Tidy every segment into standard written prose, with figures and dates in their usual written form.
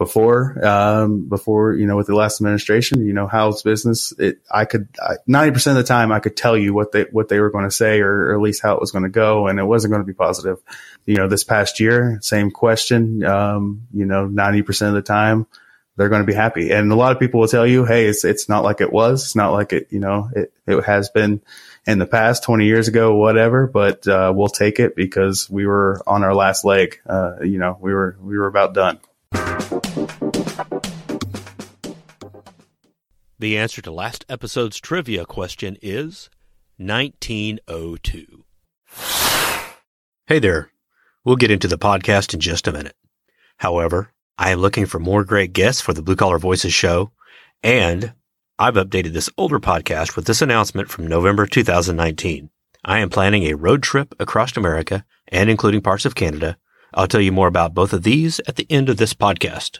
before, with the last administration, how's business? 90% of the time I could tell you what they were going to say, or at least how it was going to go. And it wasn't going to be positive. This past year, same question, 90% of the time they're going to be happy. And a lot of people will tell you, hey, it's not like it was. It's not like it, it has been in the past 20 years ago, whatever, but we'll take it because we were on our last leg. We were about done. The answer to last episode's trivia question is 1902. Hey there. We'll get into the podcast in just a minute. However, I am looking for more great guests for the Blue Collar Voices show, and I've updated this older podcast with this announcement from November 2019. I am planning a road trip across America and including parts of Canada. I'll tell you more about both of these at the end of this podcast.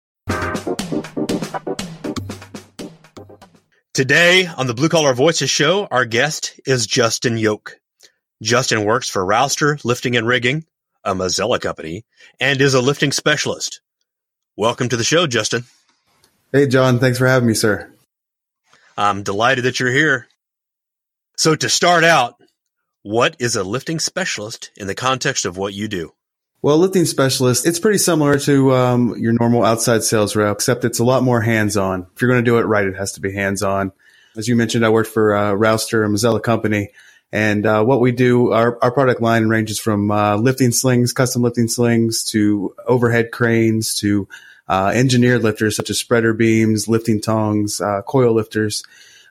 Today on the Blue Collar Voices show, our guest is Justin Yoke. Justin works for Rouster Lifting and Rigging, a Mazzella company, and is a lifting specialist. Welcome to the show, Justin. Hey, John. Thanks for having me, sir. I'm delighted that you're here. So to start out, what is a lifting specialist in the context of what you do? Well, lifting specialist, it's pretty similar to your normal outside sales rep, except it's a lot more hands-on. If you're going to do it right, it has to be hands-on. As you mentioned, I worked for Rouster, a Mazzella company. And what we do, our product line ranges from lifting slings, custom lifting slings, to overhead cranes, to engineered lifters such as spreader beams, lifting tongs, coil lifters.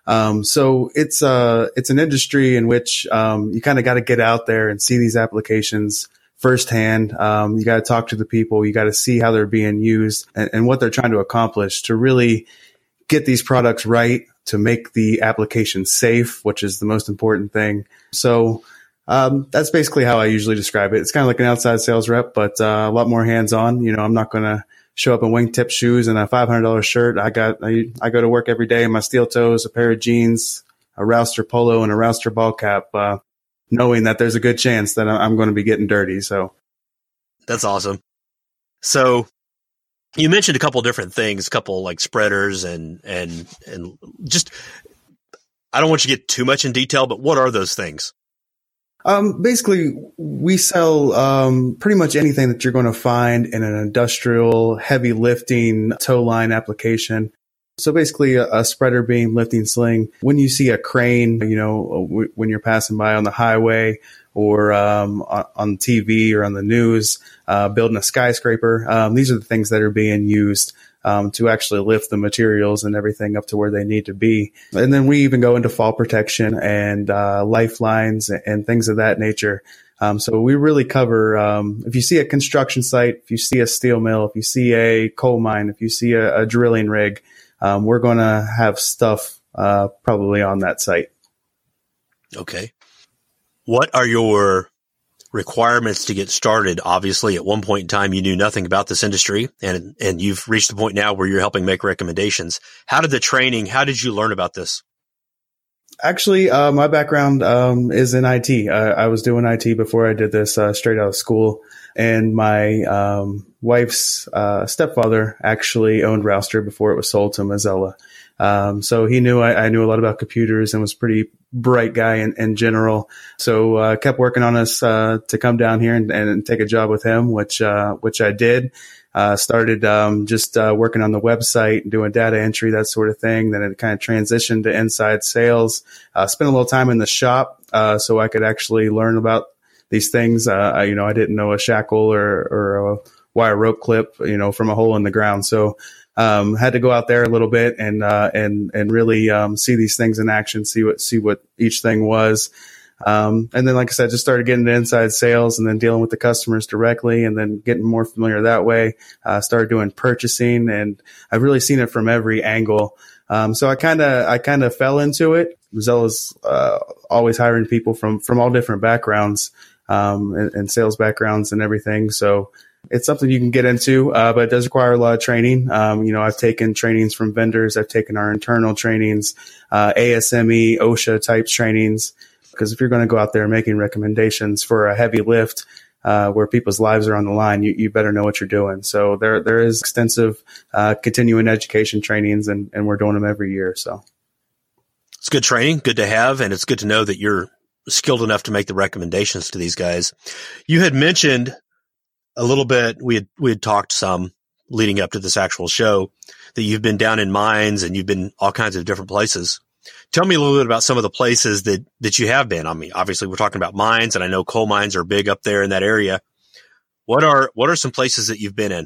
So it's an industry in which you kind of got to get out there and see these applications firsthand. You got to talk to the people. You got to see how they're being used and what they're trying to accomplish to really get these products right, to make the application safe, which is the most important thing. So that's basically how I usually describe it. It's kind of like an outside sales rep, but a lot more hands-on. I'm not going to show up in wingtip shoes and a $500 shirt. I go to work every day in my steel toes, a pair of jeans, a Rouster polo, and a Rouster ball cap, knowing that there's a good chance that I'm going to be getting dirty. So that's awesome. So you mentioned a couple different things, a couple like spreaders and just, I don't want you to get too much in detail, but what are those things? Basically, we sell pretty much anything that you're going to find in an industrial heavy lifting tow line application. So basically a spreader beam, lifting sling. When you see a crane, when you're passing by on the highway or on TV or on the news, building a skyscraper, these are the things that are being used to actually lift the materials and everything up to where they need to be. And then we even go into fall protection and lifelines and things of that nature. So we really cover, if you see a construction site, if you see a steel mill, if you see a coal mine, if you see a drilling rig, we're going to have stuff probably on that site. Okay. What are your requirements to get started? Obviously, at one point in time, you knew nothing about this industry, and you've reached the point now where you're helping make recommendations. How did you learn about this? Actually, my background is in IT. I was doing IT before I did this straight out of school. And my wife's stepfather actually owned Rouster before it was sold to Mazzella. So he knew I knew a lot about computers and was a pretty bright guy in general. So kept working on us to come down here and take a job with him, which I did. Started just working on the website, doing data entry, that sort of thing. Then it kind of transitioned to inside sales. Spent a little time in the shop so I could actually learn about these things. I didn't know a shackle or a wire rope clip, from a hole in the ground. So had to go out there a little bit and really see these things in action, see what each thing was. And then, like I said, just started getting into inside sales and then dealing with the customers directly and then getting more familiar that way. Started doing purchasing, and I've really seen it from every angle. So I kind of fell into it. Mazzella's always hiring people from all different backgrounds, and sales backgrounds and everything. So it's something you can get into, but it does require a lot of training. I've taken trainings from vendors. I've taken our internal trainings, ASME, OSHA type trainings. Because if you're going to go out there making recommendations for a heavy lift, where people's lives are on the line, you better know what you're doing. So there is extensive continuing education trainings, and we're doing them every year. So it's good training, good to have, and it's good to know that you're skilled enough to make the recommendations to these guys. You had mentioned a little bit, we had talked some leading up to this actual show, that you've been down in mines and you've been all kinds of different places. Tell me a little bit about some of the places that you have been. I mean, obviously we're talking about mines, and I know coal mines are big up there in that area. What are some places that you've been in?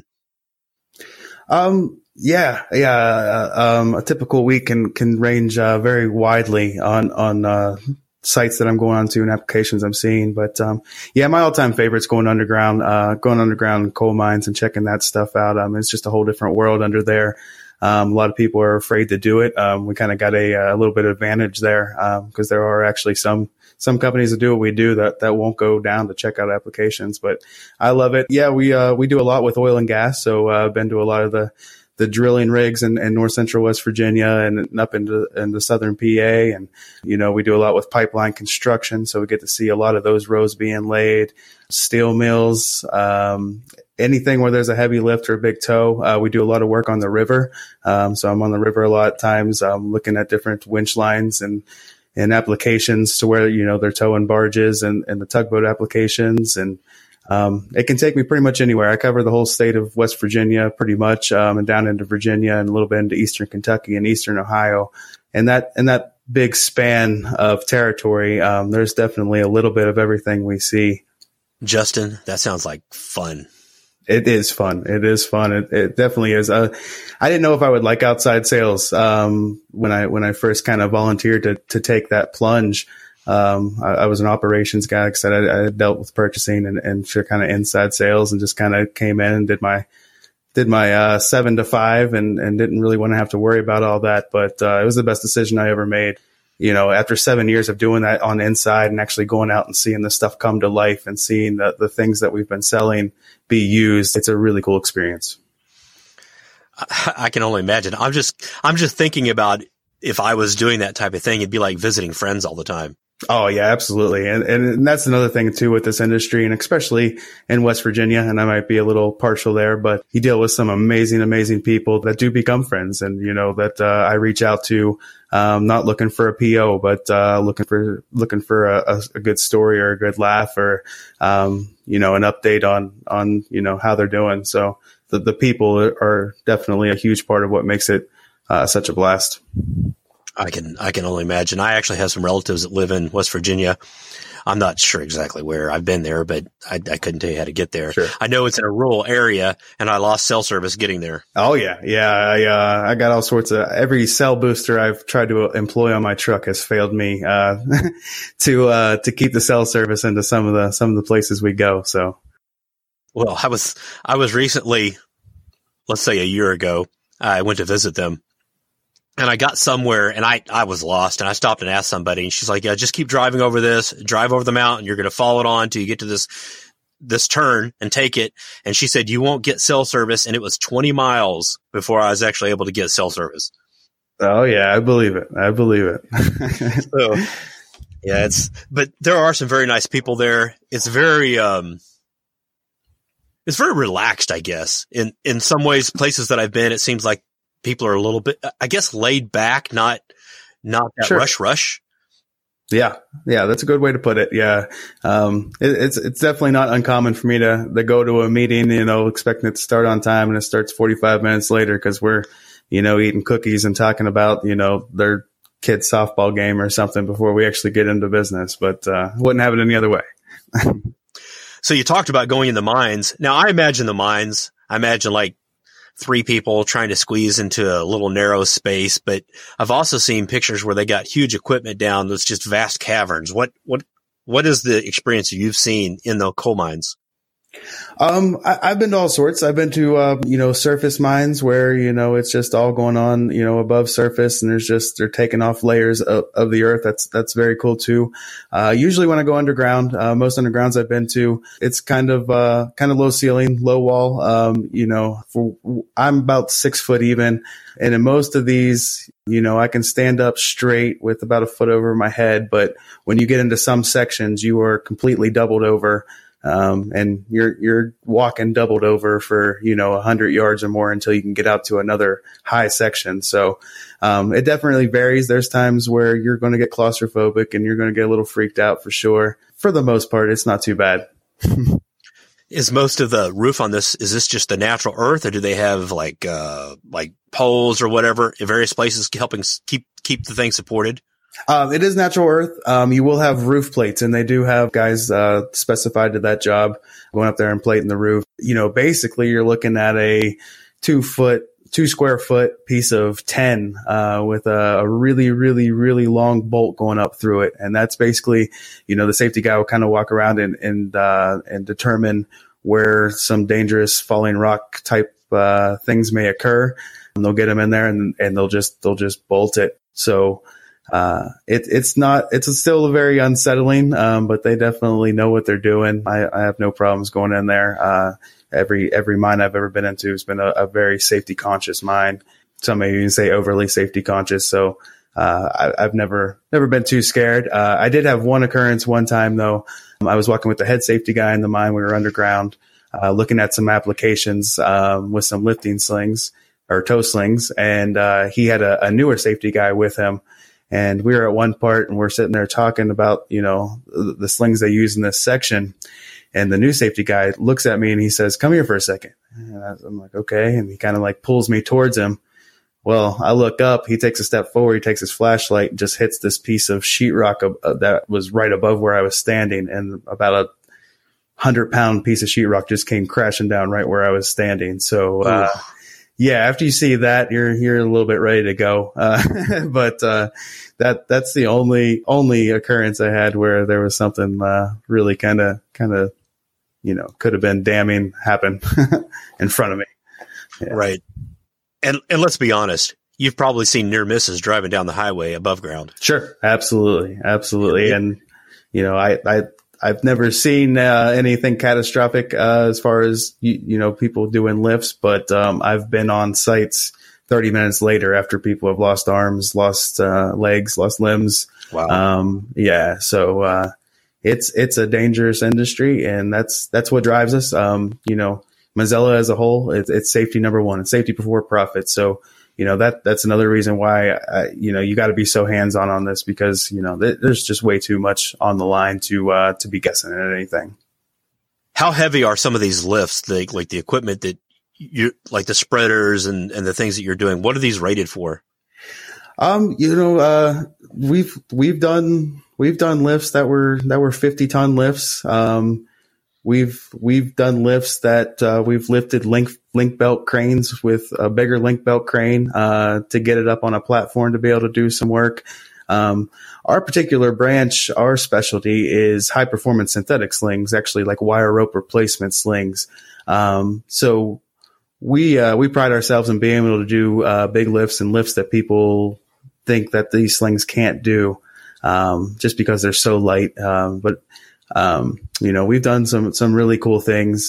A typical week can range very widely on sites that I'm going on to and applications I'm seeing. But my all-time favorite's going underground in coal mines and checking that stuff out. It's just a whole different world under there. A lot of people are afraid to do it. We kind of got a little bit of advantage there because there are actually some companies that do what we do that won't go down to check out applications. But I love it. Yeah, we do a lot with oil and gas. So I've been to a lot of the drilling rigs in north central West Virginia and up into southern PA. And, we do a lot with pipeline construction. So we get to see a lot of those roads being laid, steel mills, anything where there's a heavy lift or a big tow. We do a lot of work on the river. So I'm on the river a lot of times, looking at different winch lines and applications to where, they're towing barges and the tugboat applications. And it can take me pretty much anywhere. I cover the whole state of West Virginia pretty much, and down into Virginia and a little bit into eastern Kentucky and eastern Ohio. And that big span of territory, there's definitely a little bit of everything we see. Justin, that sounds like fun. It is fun. It is fun. It definitely is. I didn't know if I would like outside sales when I first kind of volunteered to take that plunge. I was an operations guy. Like I said, I dealt with purchasing and for kind of inside sales, and just kind of came in and did my 7 to 5 and didn't really want to have to worry about all that. But it was the best decision I ever made. After 7 years of doing that on the inside and actually going out and seeing the stuff come to life and seeing the things that we've been selling be used, it's a really cool experience. I can only imagine. I'm just thinking about if I was doing that type of thing, it'd be like visiting friends all the time. Oh yeah, absolutely. And that's another thing too with this industry, and especially in West Virginia, and I might be a little partial there, but you deal with some amazing people that do become friends, and that I reach out to, not looking for a PO, but looking for a good story or a good laugh or an update on how they're doing. So the people are definitely a huge part of what makes it such a blast. I can only imagine. I actually have some relatives that live in West Virginia. I'm not sure exactly where. I've been there, but I couldn't tell you how to get there. Sure. I know it's in a rural area, and I lost cell service getting there. Oh yeah. I got all sorts of, every cell booster I've tried to employ on my truck has failed me, to keep the cell service into some of the places we go. So. Well, I was recently, let's say a year ago, I went to visit them. And I got somewhere and I was lost, and I stopped and asked somebody, and she's like, yeah, just keep driving over drive over the mountain. You're going to follow it on until you get to this turn and take it. And she said, you won't get cell service. And it was 20 miles before I was actually able to get cell service. Oh yeah. I believe it. So yeah, but there are some very nice people there. It's very relaxed, I guess. In some ways, places that I've been, it seems like people are a little bit, I guess, laid back, not that sure. rush. Yeah, that's a good way to put it. Yeah, it's definitely not uncommon for me to go to a meeting, expecting it to start on time, and it starts 45 minutes later because we're, eating cookies and talking about, their kid's softball game or something before we actually get into business. But wouldn't have it any other way. So you talked about going in the mines. Now I imagine like 3 people trying to squeeze into a little narrow space, but I've also seen pictures where they got huge equipment down that's just vast caverns. What is the experience you've seen in the coal mines? I've been to all sorts. I've been to, surface mines where, it's just all going on, above surface, and they're taking off layers of the earth. That's very cool too. Usually when I go underground, most undergrounds I've been to, it's kind of low ceiling, low wall. I'm about 6 foot even. And in most of these, I can stand up straight with about a foot over my head. But when you get into some sections, you are completely doubled over. And you're walking doubled over for, 100 yards or more until you can get out to another high section. So, it definitely varies. There's times where you're going to get claustrophobic and you're going to get a little freaked out for sure. For the most part, it's not too bad. Is most of the roof on this, is this just the natural earth, or do they have like poles or whatever in various places helping keep the thing supported? It is natural earth. You will have roof plates, and they do have guys specified to that job going up there and plating the roof. Basically you're looking at a 2 square foot piece of 10 with a really, really, really long bolt going up through it. And that's basically, the safety guy will kind of walk around and determine where some dangerous falling rock type things may occur. And they'll get them in there and they'll just bolt it. So it's still very unsettling, but they definitely know what they're doing. I have no problems going in there. Every mine I've ever been into has been a very safety conscious mine. Some may even say overly safety conscious. So, I've never been too scared. I did have one occurrence one time though. I was walking with the head safety guy in the mine. We were underground, looking at some applications, with some lifting slings or toe slings. And, he had a newer safety guy with him. And we were at one part and we're sitting there talking about, the slings they use in this section. And the new safety guy looks at me and he says, "Come here for a second." And I'm like, okay. And he kind of like pulls me towards him. Well, I look up, he takes a step forward, he takes his flashlight and just hits this piece of sheetrock that was right above where I was standing. And about a 100-pound piece of sheetrock just came crashing down right where I was standing. So, yeah, after you see that, you're a little bit ready to go. But that's the only occurrence I had where there was something really kind of could have been damning happen in front of me. Yeah. Right. And let's be honest, you've probably seen near misses driving down the highway above ground. Sure, absolutely. And I've never seen anything catastrophic as far as people doing lifts, but I've been on sites 30 minutes later after people have lost arms, lost legs, lost limbs. Wow. So it's a dangerous industry, and that's what drives us. Mazzella as a whole, it's safety number one. It's safety before profit. So that's another reason why you got to be so hands on this, because there's just way too much on the line to be guessing at anything. How heavy are some of these lifts? Like the equipment that you like, the spreaders and the things that you're doing. What are these rated for? We've done lifts that were 50-ton lifts. We've done lifts that we've lifted link belt cranes with a bigger link belt crane to get it up on a platform to be able to do some work. Our particular branch, our specialty is high performance synthetic slings, actually like wire rope replacement slings. So we pride ourselves in being able to do big lifts and lifts that people think that these slings can't do, just because they're so light. But we've done some really cool things,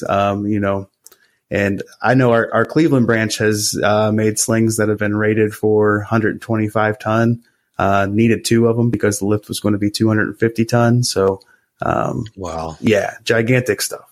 and I know our Cleveland branch has made slings that have been rated for 125 ton, needed 2 of them because the lift was going to be 250 ton. So, wow. Yeah, gigantic stuff.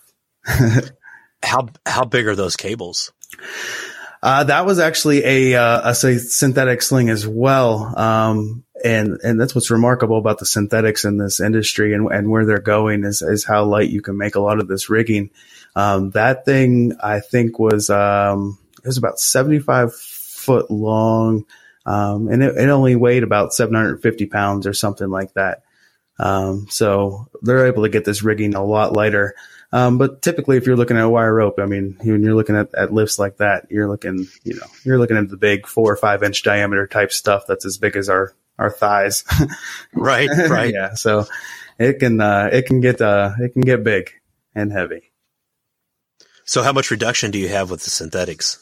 How big are those cables? That was actually a synthetic sling as well. And that's what's remarkable about the synthetics in this industry and where they're going is how light you can make a lot of this rigging. That thing I think was, it was about 75 foot long. And it only weighed about 750 pounds or something like that. So they're able to get this rigging a lot lighter. But typically if you're looking at a wire rope, I mean, when you're looking at lifts like that, you're looking at the big 4 or 5 inch diameter type stuff that's as big as our thighs. Right. Yeah. So it can get big and heavy. So how much reduction do you have with the synthetics?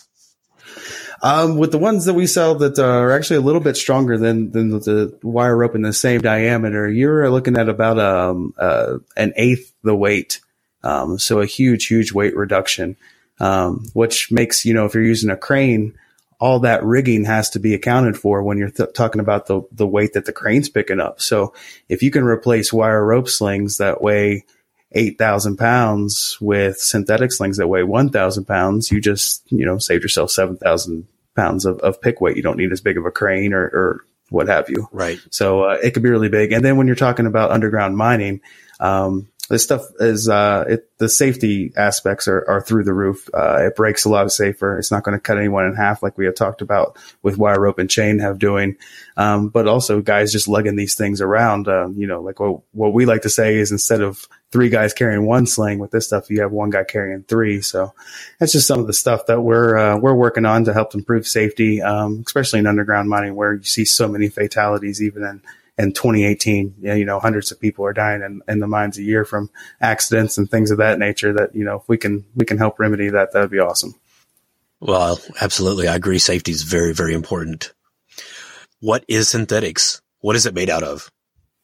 With the ones that we sell that are actually a little bit stronger than the wire rope in the same diameter, you're looking at about an eighth the weight. So a huge weight reduction, which makes, if you're using a crane, all that rigging has to be accounted for when you're talking about the weight that the crane's picking up. So if you can replace wire rope slings that weigh 8,000 pounds with synthetic slings that weigh 1,000 pounds, you just, saved yourself 7,000 pounds of pick weight. You don't need as big of a crane or what have you. Right. So it could be really big. And then when you're talking about underground mining, this stuff is, the safety aspects are through the roof. It breaks a lot safer. It's not going to cut anyone in half like we have talked about with wire, rope, and chain have doing. But also guys just lugging these things around, like what we like to say is instead of 3 guys carrying 1 sling with this stuff, you have 1 guy carrying 3. So that's just some of the stuff that we're working on to help improve safety, especially in underground mining where you see so many fatalities even in 2018, hundreds of people are dying in the mines a year from accidents and things of that nature that, if we can help remedy that, that'd be awesome. Well, absolutely. I agree. Safety is very, very important. What is synthetics? What is it made out of?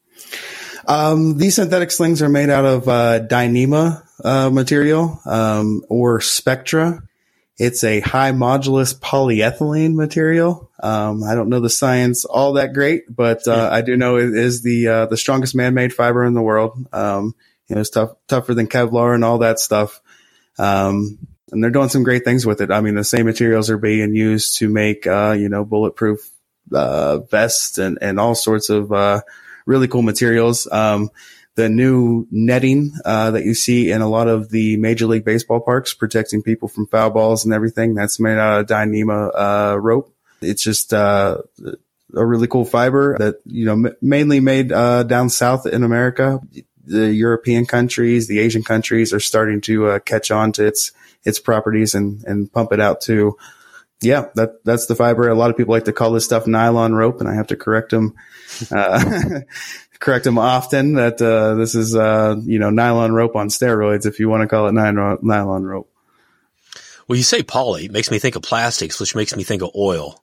These synthetic slings are made out of, Dyneema, material, or Spectra. It's a high modulus polyethylene material. I don't know the science all that great, but I do know it is the strongest man-made fiber in the world. It's tougher than Kevlar and all that stuff. And they're doing some great things with it. I mean, the same materials are being used to make, bulletproof, vests and all sorts of, really cool materials. The new netting that you see in a lot of the Major League Baseball parks, protecting people from foul balls and everything, that's made out of Dyneema rope. It's just a really cool fiber that mainly made down south in America. The European countries, the Asian countries are starting to catch on to its properties and pump it out too. Yeah, that's the fiber. A lot of people like to call this stuff nylon rope, and I have to correct them. Correct them often that this is nylon rope on steroids, if you want to call it nylon rope. Well, you say poly, it makes me think of plastics, which makes me think of oil.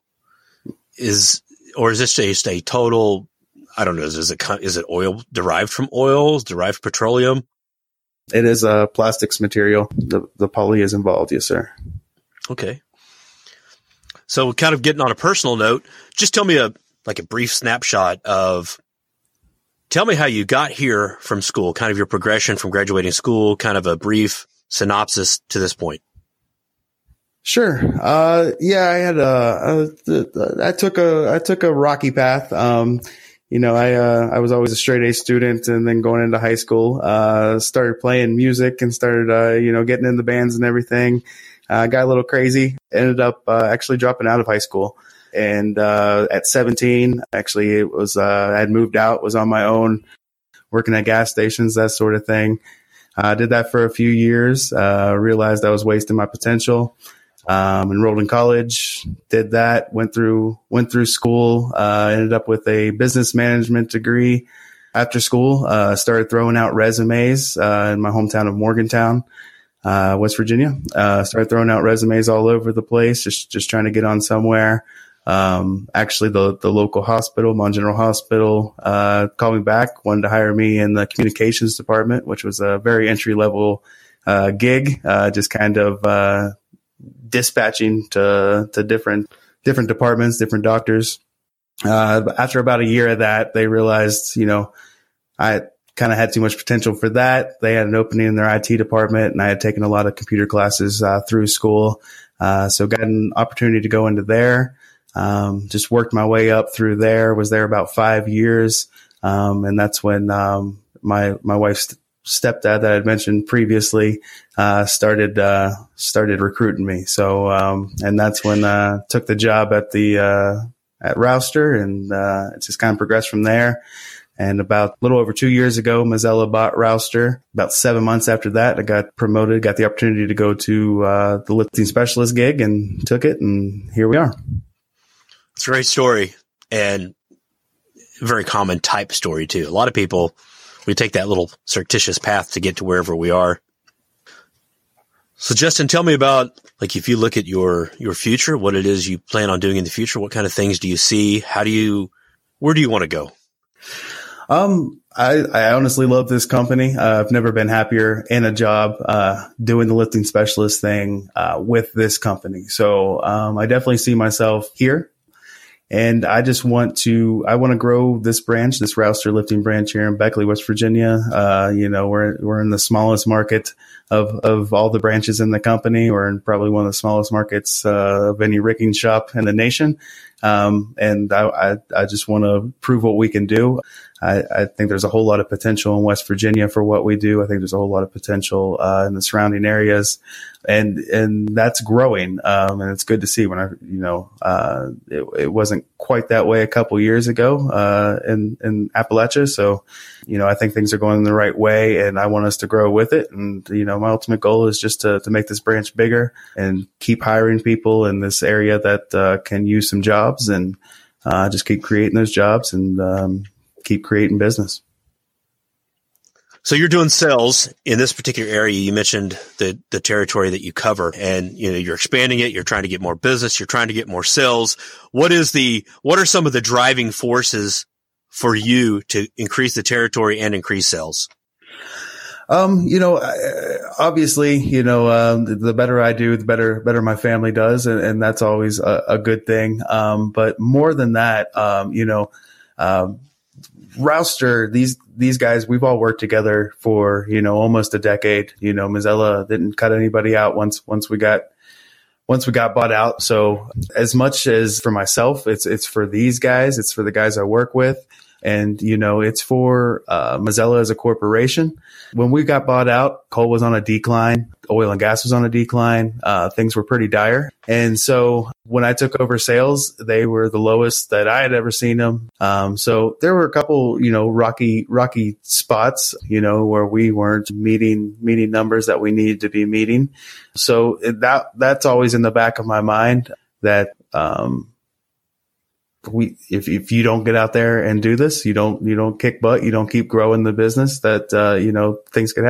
Is this just a total? I don't know. Is it oil derived from oils, derived from petroleum? It is a plastics material. The poly is involved, yes, sir. Okay. So, kind of getting on a personal note, just tell me a brief snapshot of. Tell me how you got here from school, kind of your progression from graduating school, kind of a brief synopsis to this point. Sure. I took a rocky path. I was always a straight A student, and then going into high school, started playing music and started, getting in the bands and everything. Got a little crazy, ended up, actually dropping out of high school. And, at 17, actually it was, I had moved out, was on my own, working at gas stations, that sort of thing. Did that for a few years, realized I was wasting my potential, enrolled in college, did that, went through school, ended up with a business management degree after school, started throwing out resumes, in my hometown of Morgantown, West Virginia, started throwing out resumes all over the place, just trying to get on somewhere. Actually the local hospital, Mon General Hospital, called me back, wanted to hire me in the communications department, which was a very entry level, gig, just kind of, dispatching to different departments, different doctors. After about a year of that, they realized, I kind of had too much potential for that. They had an opening in their IT department, and I had taken a lot of computer classes, through school. So got an opportunity to go into there. Just worked my way up through there, was there about 5 years. And that's when, my wife's stepdad that I'd mentioned previously, started recruiting me. So, and that's when, took the job at at Rouster, and, it just kind of progressed from there. And about a little over 2 years ago, Mazzella bought Rouster. About 7 months after that, I got promoted, got the opportunity to go to, the lifting specialist gig, and took it. And here we are. It's a great story, and a very common type story too. A lot of people, we take that little circuitous path to get to wherever we are. So Justin, tell me about, if you look at your future, what it is you plan on doing in the future, what kind of things do you see? Where do you want to go? I honestly love this company. I've never been happier in a job, doing the lifting specialist thing, with this company. So, I definitely see myself here. And I want to grow this branch, this Rouster lifting branch here in Beckley, West Virginia. We're in the smallest market of all the branches in the company. We're in probably one of the smallest markets of any rigging shop in the nation. And I just want to prove what we can do. I think there's a whole lot of potential in West Virginia for what we do. I think there's a whole lot of potential in the surrounding areas, and that's growing. And it's good to see it wasn't quite that way a couple years ago in Appalachia. So, I think things are going the right way, and I want us to grow with it. And my ultimate goal is just to make this branch bigger and keep hiring people in this area that can use some jobs, and just keep creating those jobs and keep creating business. So you're doing sales in this particular area. You mentioned the territory that you cover, and you're expanding it. You're trying to get more business. You're trying to get more sales. What are some of the driving forces for you to increase the territory and increase sales? Obviously, the better I do, the better my family does. And that's always a good thing. But more than that, Rouster, these guys, we've all worked together for, almost a decade. Mazzella didn't cut anybody out once we got bought out. So as much as for myself, it's for these guys, it's for the guys I work with. And, it's for Mazzella as a corporation. When we got bought out, coal was on a decline. Oil and gas was on a decline. Things were pretty dire. And so when I took over sales, they were the lowest that I had ever seen them. So there were a couple, rocky spots, where we weren't meeting numbers that we needed to be meeting. So that's always in the back of my mind that, if you don't get out there and do this, you don't kick butt, you don't keep growing the business, that, things could happen.